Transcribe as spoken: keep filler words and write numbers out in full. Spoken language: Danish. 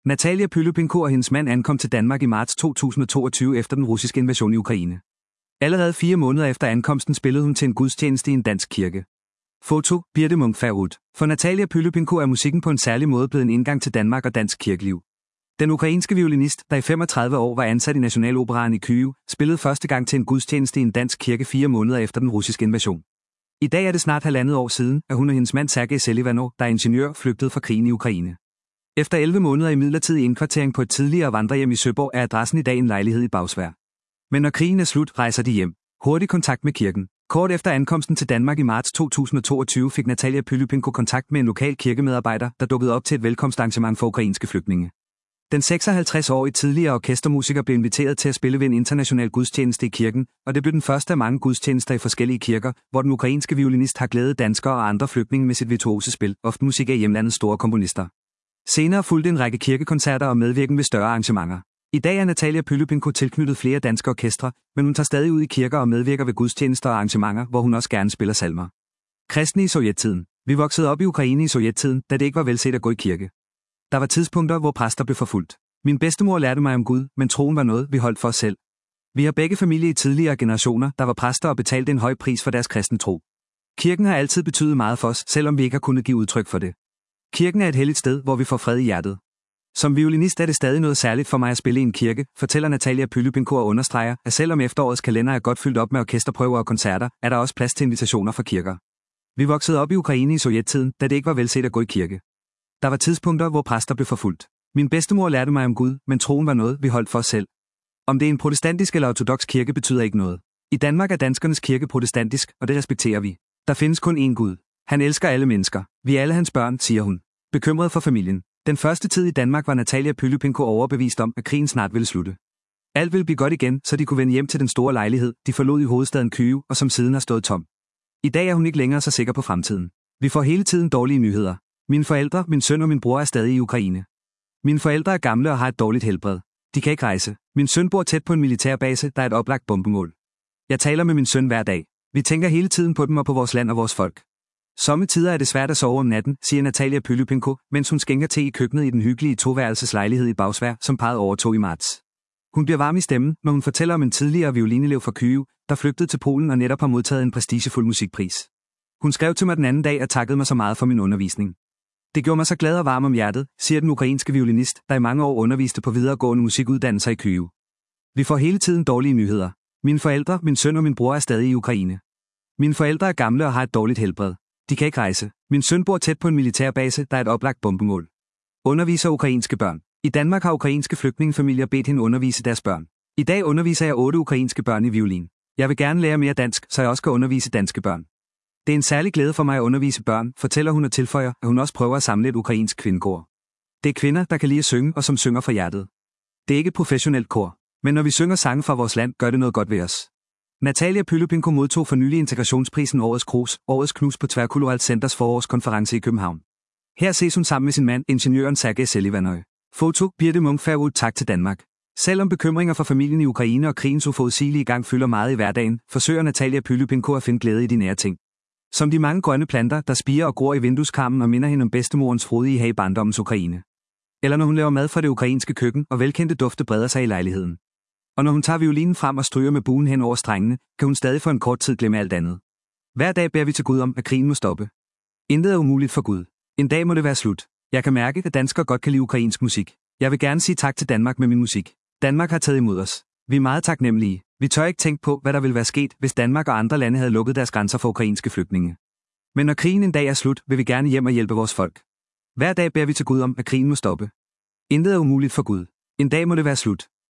Natalia Pylypinko og hendes mand ankom til Danmark i marts to tusind og toogtyve efter den russiske invasion i Ukraine. Allerede fire måneder efter ankomsten spillede hun til en gudstjeneste i en dansk kirke. Foto: Birte Munch-Ferud. For Natalia Pylypinko er musikken på en særlig måde blevet en indgang til Danmark og dansk kirkeliv. Den ukrainske violinist, der i femogtredive år var ansat i Nationaloperaen i Kyiv, spillede første gang til en gudstjeneste i en dansk kirke fire måneder efter den russiske invasion. I dag er det snart halvandet år siden, at hun og hendes mand Sergej Selivanov, der er ingeniør, flygtede fra krigen i Ukraine. Efter elleve måneder i midlertidig indkvartering på et tidligere vandrehjem i Søborg er adressen i dag en lejlighed i Bagsværd. Men når krigen er slut, rejser de hjem. Hurtig kontakt med kirken. Kort efter ankomsten til Danmark i marts to tusind og toogtyve fik Natalia Pylypinko kontakt med en lokal kirkemedarbejder, der dukkede op til et velkomstarrangement for ukrainske flygtninge. Den seksoghalvtreds-årige tidligere orkestermusiker blev inviteret til at spille ved en international gudstjeneste i kirken, og det blev den første af mange gudstjenester i forskellige kirker, hvor den ukrainske violinist har glædet danskere og andre flygtninge med sit virtuose spil, ofte musik af hjemlandets store komponister. Senere fulgte en række kirkekoncerter og medvirken ved større arrangementer. I dag er Natalia Pylypinko tilknyttet flere danske orkestre, men hun tager stadig ud i kirker og medvirker ved gudstjenester og arrangementer, hvor hun også gerne spiller salmer. Kristne i sovjettiden. Vi voksede op i Ukraine i sovjettiden, da det ikke var velset at gå i kirke. Der var tidspunkter, hvor præster blev forfulgt. Min bedstemor lærte mig om Gud, men troen var noget, vi holdt for os selv. Vi har begge familie i tidligere generationer, der var præster og betalte en høj pris for deres kristne tro. Kirken har altid betydet meget for os, selvom vi ikke har kunnet give udtryk for det. Kirken er et helligt sted, hvor vi får fred i hjertet. Som violinist er det stadig noget særligt for mig at spille i en kirke, fortæller Natalia Pylypinko og understreger, at selvom efterårets kalender er godt fyldt op med orkesterprøver og koncerter, er der også plads til invitationer fra kirker. Vi voksede op i Ukraine i sovjettiden, da det ikke var velset at gå i kirke. Der var tidspunkter, hvor præster blev forfulgt. Min bedstemor lærte mig om Gud, men troen var noget, vi holdt for os selv. Om det er en protestantisk eller ortodoks kirke betyder ikke noget. I Danmark er danskernes kirke protestantisk, og det respekterer vi. Der findes kun én Gud. Han elsker alle mennesker. Vi er alle hans børn, siger hun. Bekymret for familien. Den første tid i Danmark var Natalia Pylypinko overbevist om, at krigen snart ville slutte. Alt ville blive godt igen, så de kunne vende hjem til den store lejlighed, de forlod i hovedstaden Kyiv, og som siden har stået tom. I dag er hun ikke længere så sikker på fremtiden. Vi får hele tiden dårlige nyheder. Mine forældre, min søn og min bror er stadig i Ukraine. Mine forældre er gamle og har et dårligt helbred. De kan ikke rejse. Min søn bor tæt på en militærbase, der er et oplagt bombemål. Jeg taler med min søn hver dag. Vi tænker hele tiden på dem og på vores land og vores folk. Somme tider er det svært at sove om natten, siger Natalia Pylypinko, mens hun skænker te i køkkenet i den hyggelige toværelseslejlighed i Bagsværd, som parret overtog i marts. Hun bliver varm i stemmen, når hun fortæller om en tidligere violinelev fra Kyiv, der flygtede til Polen og netop har modtaget en prestigefuld musikpris. Hun skrev til mig den anden dag og takkede mig så meget for min undervisning. Det gjorde mig så glad og varm om hjertet, siger den ukrainske violinist, der i mange år underviste på videregående musikuddannelser i Kyiv. Vi får hele tiden dårlige nyheder. Mine forældre, min søn og min bror er stadig i Ukraine. Mine forældre er gamle og har et dårligt helbred. De kan ikke rejse. Min søn bor tæt på en militærbase, der er et oplagt bombemål. Underviser ukrainske børn. I Danmark har ukrainske flygtningefamilier bedt hende undervise deres børn. I dag underviser jeg otte ukrainske børn i violin. Jeg vil gerne lære mere dansk, så jeg også kan undervise danske børn. Det er en særlig glæde for mig at undervise børn, fortæller hun og tilføjer, at hun også prøver at samle et ukrainsk kvindekor. Det er kvinder, der kan lide at synge og som synger fra hjertet. Det er ikke et professionelt kor, men når vi synger sange fra vores land, gør det noget godt ved os. Natalia Pylypinko modtog for nylig integrationsprisen Årets Krus, Årets Knus på Tværkulturelt Centers forårskonference i København. Her ses hun sammen med sin mand, ingeniøren Sergej Selivanov. Foto: Birte Munch-Ferud. Tak til Danmark. Selvom bekymringer for familien i Ukraine og krigens uforudsigelige gang fylder meget i hverdagen, forsøger Natalia Pylypinko at finde glæde i de nære ting. Som de mange grønne planter, der spirer og gror i vindueskarmen og minder hende om bedstemorens frodige have i barndommens Ukraine. Eller når hun laver mad fra det ukrainske køkken, og velkendte dufte breder sig i lejligheden. Og når hun tager violinen frem og stryger med buen hen over strengene, kan hun stadig for en kort tid glemme alt andet. Hver dag beder vi til Gud om, at krigen må stoppe. Intet er umuligt for Gud. En dag må det være slut. Jeg kan mærke, at danskere godt kan lide ukrainsk musik. Jeg vil gerne sige tak til Danmark med min musik. Danmark har taget imod os. Vi er meget taknemmelige. Vi tør ikke tænke på, hvad der ville være sket, hvis Danmark og andre lande havde lukket deres grænser for ukrainske flygtninge. Men når krigen en dag er slut, vil vi gerne hjem og hjælpe vores folk. Hver dag beder vi til Gud om, at krigen må stoppe. Intet er umuligt for Gud. En dag må det være slut.